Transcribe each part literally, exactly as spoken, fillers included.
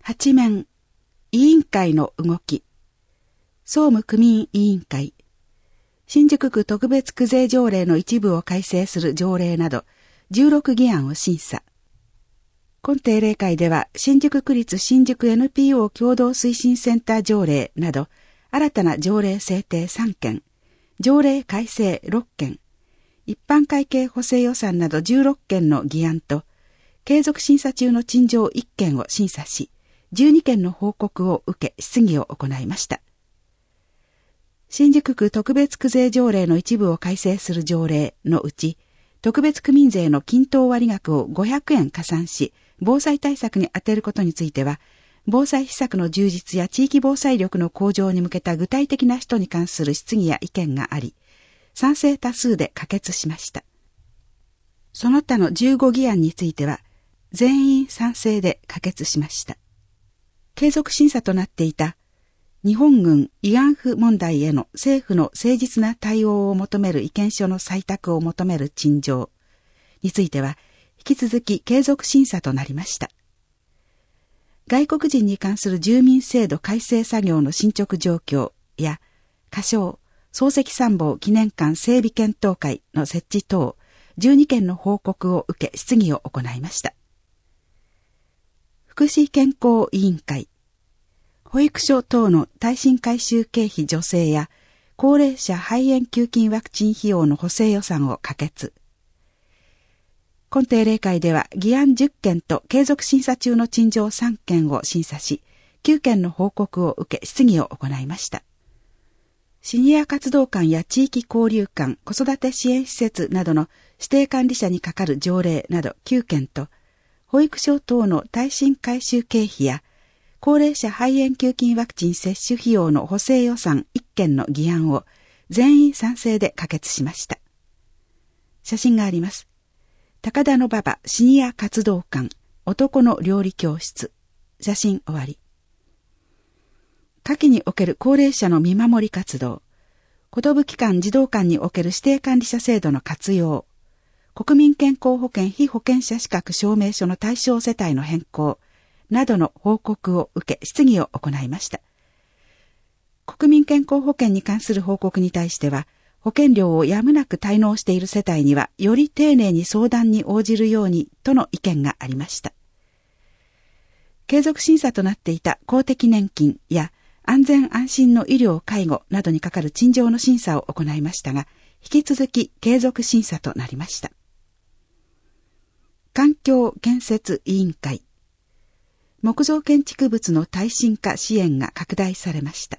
八面、委員会の動き、総務区民委員会、新宿区特別区税条例の一部を改正する条例など、じゅうろく議案を審査。今定例会では、新宿区立新宿 エヌピーオー 共同推進センター条例など、新たな条例制定さんけん、条例改正ろっけん、一般会計補正予算などじゅうろっけんの議案と、継続審査中の陳情いっけんを審査し、じゅうにけんの報告を受け質疑を行いました。新宿区特別区税条例の一部を改正する条例のうち、特別区民税の均等割額をごひゃくえん加算し、防災対策に充てることについては、防災施策の充実や地域防災力の向上に向けた具体的な人に関する質疑や意見があり、賛成多数で可決しました。その他のじゅうご議案については、全員賛成で可決しました。継続審査となっていた、日本軍慰安婦問題への政府の誠実な対応を求める意見書の採択を求める陳情については、引き続き継続審査となりました。外国人に関する住民制度改正作業の進捗状況や、仮称、漱石参謀記念館整備検討会の設置等、じゅうにけんの報告を受け質疑を行いました。福祉健康委員会、保育所等の耐震改修経費助成や、高齢者肺炎球菌ワクチン費用の補正予算を可決。今定例会では議案じゅっけんと継続審査中の陳情さんけんを審査し、きゅうけんの報告を受け質疑を行いました。シニア活動館や地域交流館、子育て支援施設などの指定管理者にかかる条例などきゅうけんと、保育所等の耐震改修経費や、高齢者肺炎球菌ワクチン接種費用の補正予算いっけんの議案を全員賛成で可決しました。写真があります。高田馬場シニア活動館、男の料理教室。写真終わり。下記における高齢者の見守り活動、寿館児童館における指定管理者制度の活用、国民健康保険被保険者資格証明書の対象世帯の変更などの報告を受け質疑を行いました。国民健康保険に関する報告に対しては、保険料をやむなく滞納している世帯には、より丁寧に相談に応じるようにとの意見がありました。継続審査となっていた公的年金や安全安心の医療介護などにかかる陳情の審査を行いましたが、引き続き継続審査となりました。環境建設委員会、木造建築物の耐震化支援が拡大されました。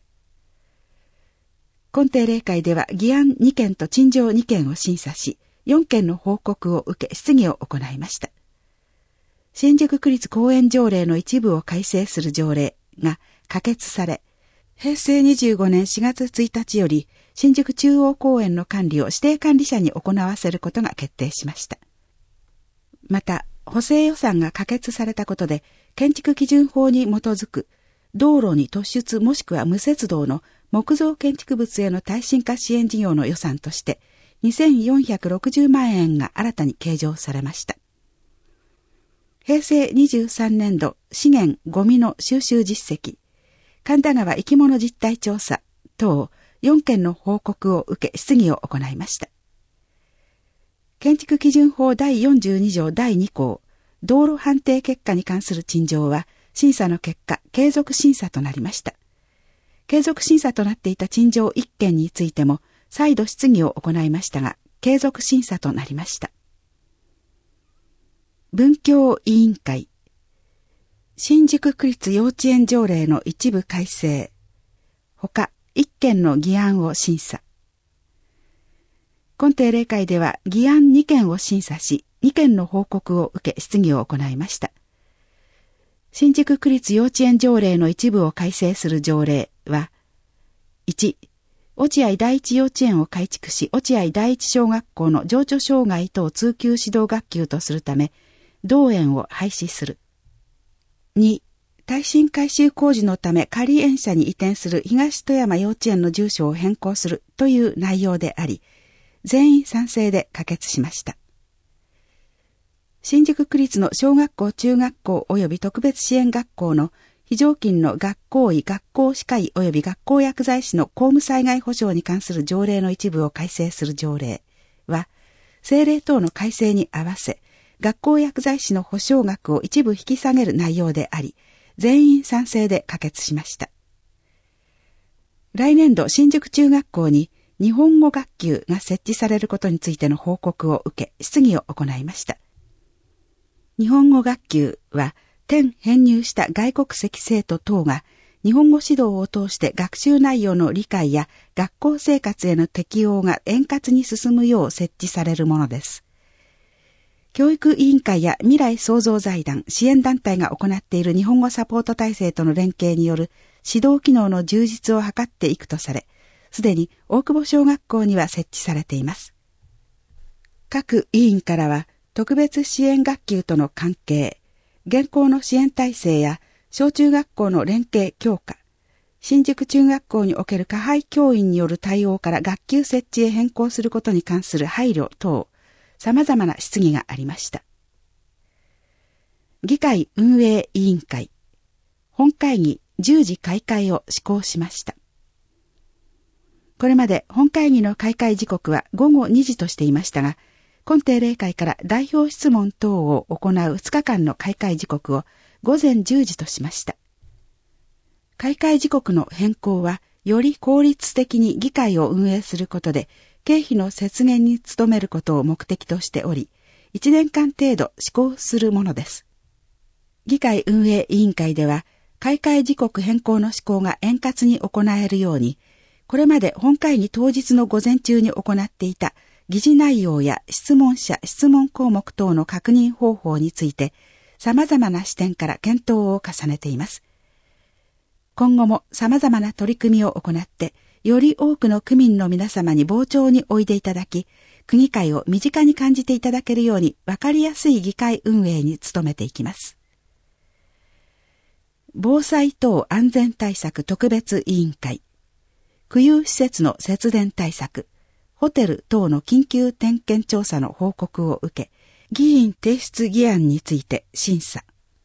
今定例会では議案にけんと陳情にけんを審査し、よんけんの報告を受け質疑を行いました。新宿区立公園条例の一部を改正する条例が可決され、へいせいにじゅうごねんしがつついたちより新宿中央公園の管理を指定管理者に行わせることが決定しました。また、補正予算が可決されたことで、建築基準法に基づく道路に突出もしくは無接道の木造建築物への耐震化支援事業の予算としてにせんよんひゃくろくじゅうまんえんが新たに計上されました。へいせいにじゅうさんねんど資源ゴミの収集実績、神田川生き物実態調査等よんけんの報告を受け質疑を行いました。建築基準法だいよんじゅうにじょうだいにこう道路判定結果に関する陳情は審査の結果継続審査となりました。継続審査となっていた陳情いっけんについても再度質疑を行いましたが継続審査となりました。文教委員会、新宿区立幼稚園条例の一部改正、ほかいっけんの議案を審査。今定例会では議案にけんを審査し、にけんの報告を受け質疑を行いました。新宿区立幼稚園条例の一部を改正する条例は、いち、落合第一幼稚園を改築し、落合第一小学校の情緒障害等通級指導学級とするため、同園を廃止する。に、耐震改修工事のため仮園舎に移転する東富山幼稚園の住所を変更するという内容であり、全員賛成で可決しました。新宿区立の小学校中学校及び特別支援学校の非常勤の学校医、学校歯科医及び学校薬剤師の公務災害保障に関する条例の一部を改正する条例は、政令等の改正に合わせ、学校薬剤師の保障額を一部引き下げる内容であり、全員賛成で可決しました。来年度新宿中学校に日本語学級が設置されることについての報告を受け、質疑を行いました。日本語学級は、転編入した外国籍生徒等が日本語指導を通して学習内容の理解や学校生活への適応が円滑に進むよう設置されるものです。教育委員会や未来創造財団、支援団体が行っている日本語サポート体制との連携による指導機能の充実を図っていくとされ、すでに大久保小学校には設置されています。各委員からは、特別支援学級との関係、現行の支援体制や小中学校の連携強化、新宿中学校における加配教員による対応から学級設置へ変更することに関する配慮等、様々な質疑がありました。議会運営委員会、本会議じゅうじ開会を施行しました。これまで本会議の開会時刻はごごにじとしていましたが、今定例会から代表質問等を行うふつかかんの開会時刻をごぜんじゅうじとしました。開会時刻の変更は、より効率的に議会を運営することで、経費の節減に努めることを目的としており、いちねんかん程度施行するものです。議会運営委員会では、開会時刻変更の施行が円滑に行えるように、これまで本会議当日の午前中に行っていた議事内容や質問者、質問項目等の確認方法について、様々な視点から検討を重ねています。今後も様々な取り組みを行って、より多くの区民の皆様に傍聴においでいただき、区議会を身近に感じていただけるように分かりやすい議会運営に努めていきます。防災等安全対策特別委員会、区有施設の節電対策、ホテル等の緊急点検調査の報告を受け、議員提出議案について審査。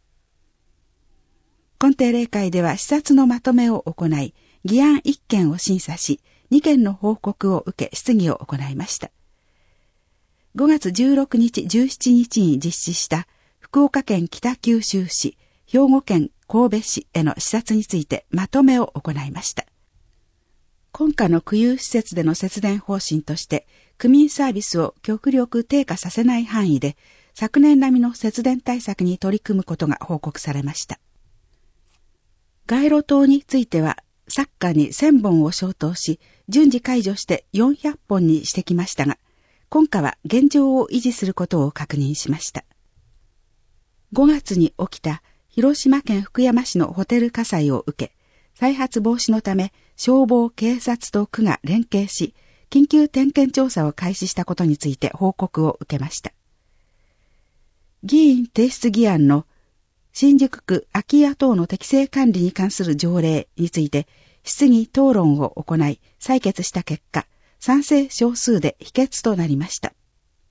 今定例会では視察のまとめを行い、議案いっけんを審査し、にけんの報告を受け質疑を行いました。ごがつじゅうろくにち、じゅうしちにちに実施した福岡県北九州市、兵庫県神戸市への視察についてまとめを行いました。今夏の区有施設での節電方針として、区民サービスを極力低下させない範囲で、昨年並みの節電対策に取り組むことが報告されました。街路灯については、昨夏にせんぼんを消灯し、順次解除してよんひゃっぽんにしてきましたが、今夏は現状を維持することを確認しました。ごがつに起きた広島県福山市のホテル火災を受け、再発防止のため消防、警察と区が連携し、緊急点検調査を開始したことについて報告を受けました。議員提出議案の新宿区空き家等の適正管理に関する条例について質疑討論を行い採決した結果、賛成少数で否決となりました。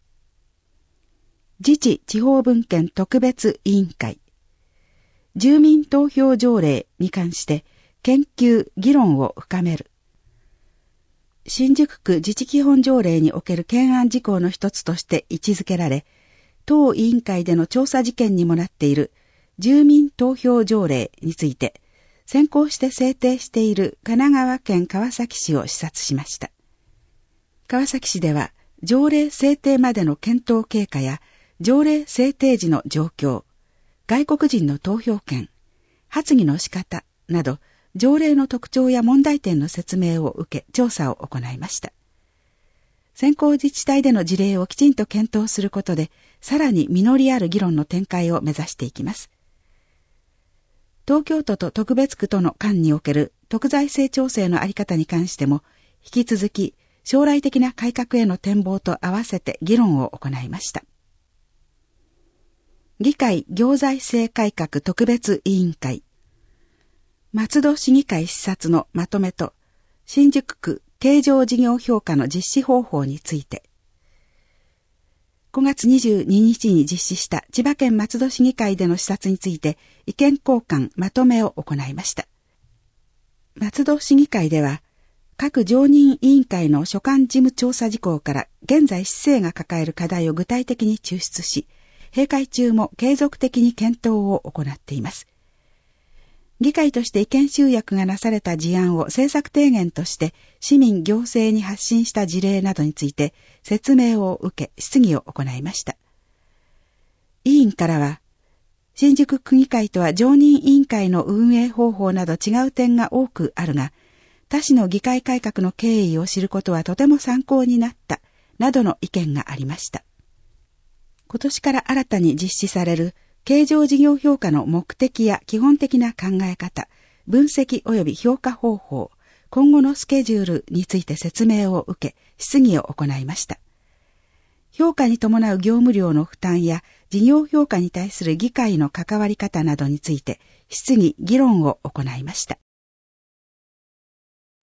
自治地方分権特別委員会、住民投票条例に関して研究・議論を深める。新宿区自治基本条例における懸案事項の一つとして位置づけられ、当委員会での調査事件にもなっている住民投票条例について、先行して制定している神奈川県川崎市を視察しました。川崎市では、条例制定までの検討経過や、条例制定時の状況、外国人の投票権、発議の仕方など、条例の特徴や問題点の説明を受け、調査を行いました。先行自治体での事例をきちんと検討することで、さらに実りある議論の展開を目指していきます。東京都と特別区との間における特財政調整の在り方に関しても、引き続き将来的な改革への展望と合わせて議論を行いました。議会行財政改革特別委員会、松戸市議会視察のまとめと、新宿区経常事業評価の実施方法について、 ごがつにじゅうににちに実施した千葉県松戸市議会での視察について意見交換まとめを行いました。松戸市議会では、各常任委員会の所管事務調査事項から現在市政が抱える課題を具体的に抽出し、閉会中も継続的に検討を行っています。議会として意見集約がなされた事案を政策提言として市民行政に発信した事例などについて説明を受け質疑を行いました。委員からは、新宿区議会とは常任委員会の運営方法など違う点が多くあるが、他市の議会改革の経緯を知ることはとても参考になった、などの意見がありました。今年から新たに実施される経常事業評価の目的や基本的な考え方、分析及び評価方法、今後のスケジュールについて説明を受け、質疑を行いました。評価に伴う業務量の負担や事業評価に対する議会の関わり方などについて質疑・議論を行いました。